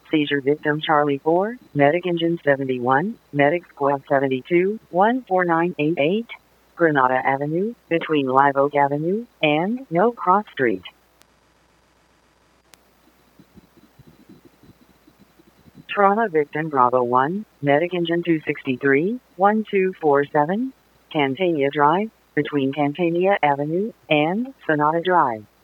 Seizure victim Charlie 4, Medic Engine 71, Medic Squad 72, 14988, Granada Avenue, between Live Oak Avenue and No Cross Street. Trauma victim Bravo 1, Medic Engine 263, 1247, Cantania Drive, between Cantania Avenue and Sonata Drive.